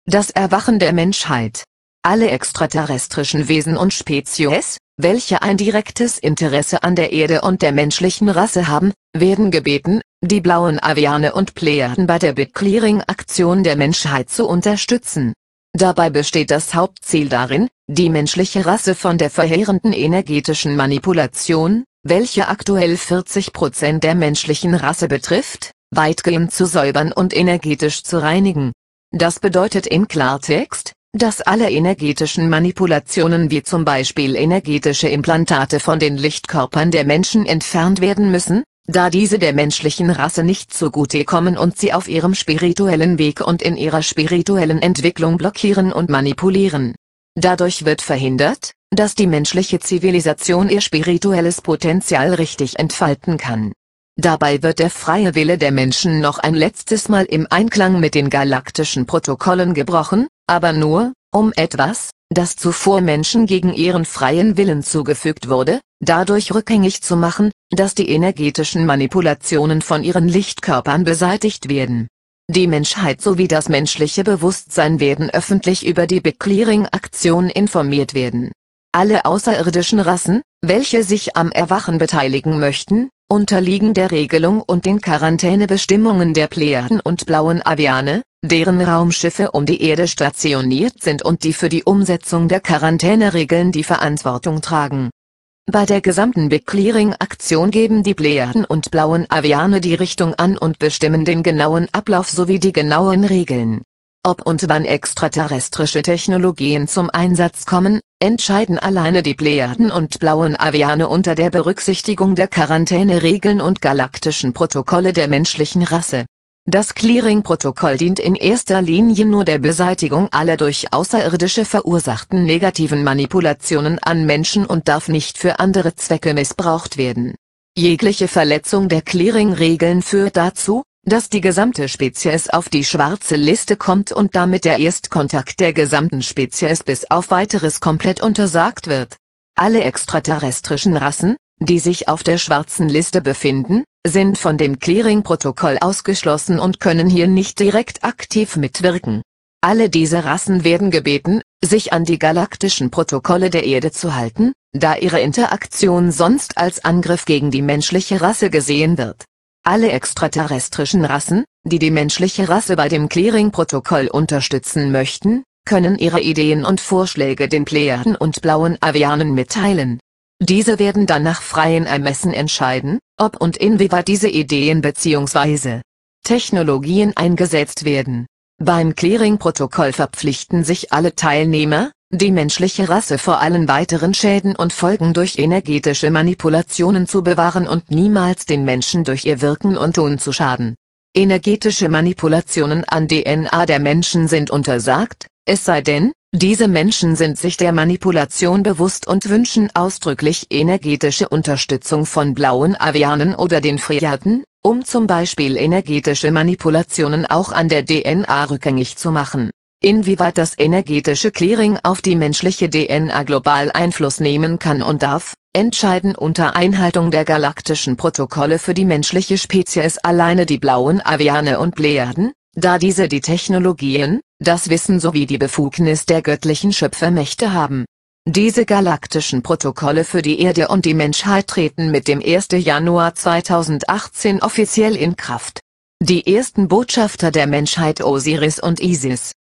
Das Erwachen der Menschheit. Alle extraterrestrischen Wesen und Spezies, welche ein direktes Interesse an der Erde und der menschlichen Rasse haben, werden gebeten, die blauen Aviane und Plejaden bei der Bit-Clearing-Aktion der Menschheit zu unterstützen. Dabei besteht das Hauptziel darin, die menschliche Rasse von der verheerenden energetischen Manipulation, welche aktuell 40% der menschlichen Rasse betrifft, weitgehend zu säubern und energetisch zu reinigen. Das bedeutet im Klartext, dass alle energetischen Manipulationen wie zum Beispiel energetische Implantate von den Lichtkörpern der Menschen entfernt werden müssen, da diese der menschlichen Rasse nicht zugutekommen und sie auf ihrem spirituellen Weg und in ihrer spirituellen Entwicklung blockieren und manipulieren. Dadurch wird verhindert, dass die menschliche Zivilisation ihr spirituelles Potenzial richtig entfalten kann. Dabei wird der freie Wille der Menschen noch ein letztes Mal im Einklang mit den galaktischen Protokollen gebrochen, aber nur, um etwas, das zuvor Menschen gegen ihren freien Willen zugefügt wurde, dadurch rückgängig zu machen, dass die energetischen Manipulationen von ihren Lichtkörpern beseitigt werden. Die Menschheit sowie das menschliche Bewusstsein werden öffentlich über die Bit-Clearing-Aktion informiert werden. Alle außerirdischen Rassen, welche sich am Erwachen beteiligen möchten, unterliegen der Regelung und den Quarantänebestimmungen der Plejaden und blauen Aviane, deren Raumschiffe um die Erde stationiert sind und die für die Umsetzung der Quarantäneregeln die Verantwortung tragen. Bei der gesamten Bit-Clearing-Aktion geben die Plejaden und blauen Aviane die Richtung an und bestimmen den genauen Ablauf sowie die genauen Regeln. Ob und wann extraterrestrische Technologien zum Einsatz kommen, entscheiden alleine die Plejaden und blauen Aviane unter der Berücksichtigung der Quarantäneregeln und galaktischen Protokolle der menschlichen Rasse. Das Clearing-Protokoll dient in erster Linie nur der Beseitigung aller durch Außerirdische verursachten negativen Manipulationen an Menschen und darf nicht für andere Zwecke missbraucht werden. Jegliche Verletzung der Clearing-Regeln führt dazu, dass die gesamte Spezies auf die schwarze Liste kommt und damit der Erstkontakt der gesamten Spezies bis auf Weiteres komplett untersagt wird. Alle extraterrestrischen Rassen, die sich auf der schwarzen Liste befinden, sind von dem Clearing-Protokoll ausgeschlossen und können hier nicht direkt aktiv mitwirken. Alle diese Rassen werden gebeten, sich an die galaktischen Protokolle der Erde zu halten, da ihre Interaktion sonst als Angriff gegen die menschliche Rasse gesehen wird. Alle extraterrestrischen Rassen, die die menschliche Rasse bei dem Clearing-Protokoll unterstützen möchten, können ihre Ideen und Vorschläge den Plejaden und blauen Avianen mitteilen. Diese werden dann nach freien Ermessen entscheiden, ob und inwieweit diese Ideen bzw. Technologien eingesetzt werden. Beim Clearing-Protokoll verpflichten sich alle Teilnehmer, die menschliche Rasse vor allen weiteren Schäden und Folgen durch energetische Manipulationen zu bewahren und niemals den Menschen durch ihr Wirken und Tun zu schaden. Energetische Manipulationen an DNA der Menschen sind untersagt, es sei denn, diese Menschen sind sich der Manipulation bewusst und wünschen ausdrücklich energetische Unterstützung von blauen Avianen oder den Plejaden, um zum Beispiel energetische Manipulationen auch an der DNA rückgängig zu machen. Inwieweit das energetische Clearing auf die menschliche DNA global Einfluss nehmen kann und darf, entscheiden unter Einhaltung der galaktischen Protokolle für die menschliche Spezies alleine die blauen Aviane und Plejaden, da diese die Technologien, das Wissen sowie die Befugnis der göttlichen Schöpfermächte haben. Diese galaktischen Protokolle für die Erde und die Menschheit treten mit dem 1. Januar 2018 offiziell in Kraft. Die ersten Botschafter der Menschheit Osiris und Isis,